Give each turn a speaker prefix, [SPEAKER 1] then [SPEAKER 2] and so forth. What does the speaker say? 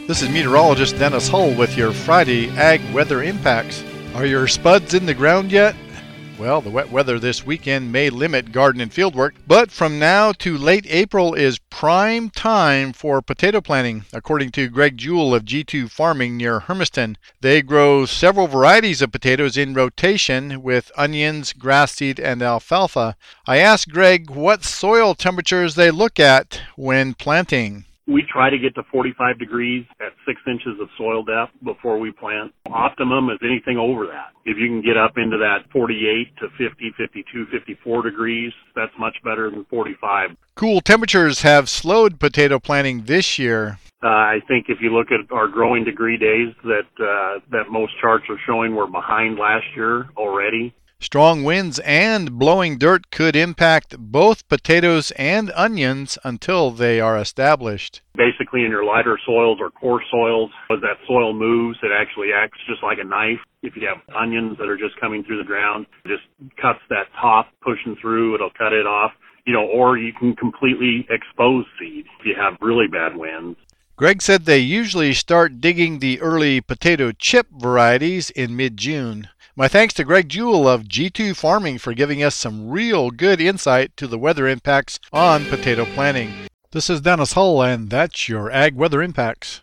[SPEAKER 1] This is meteorologist Dennis Hull with your Friday Ag Weather Impacts. Are your spuds in the ground yet? Well, the wet weather this weekend may limit garden and field work, but from now to late April is prime time for potato planting, according to Greg Jewell of G2 Farming near Hermiston. They grow several varieties of potatoes in rotation with onions, grass seed, and alfalfa. I asked Greg what soil temperatures they look at when planting.
[SPEAKER 2] We try to get to 45 degrees at 6 inches of soil depth before we plant. Optimum is anything over that. If you can get up into that 48 to 50, 52, 54 degrees, that's much better than 45.
[SPEAKER 1] Cool temperatures have slowed potato planting this year.
[SPEAKER 2] I think if you look at our growing degree days that most charts are showing we're behind last year already.
[SPEAKER 1] Strong winds and blowing dirt could impact both potatoes and onions until they are established.
[SPEAKER 2] Basically, in your lighter soils or coarse soils, as that soil moves, it actually acts just like a knife. If you have onions that are just coming through the ground, it just cuts that top pushing through, it'll cut it off. Or you can completely expose seed if you have really bad winds.
[SPEAKER 1] Greg said they usually start digging the early potato chip varieties in mid-June. My thanks to Greg Jewell of G2 Farming for giving us some real good insight to the weather impacts on potato planting. This is Dennis Hull, and that's your Ag Weather Impacts.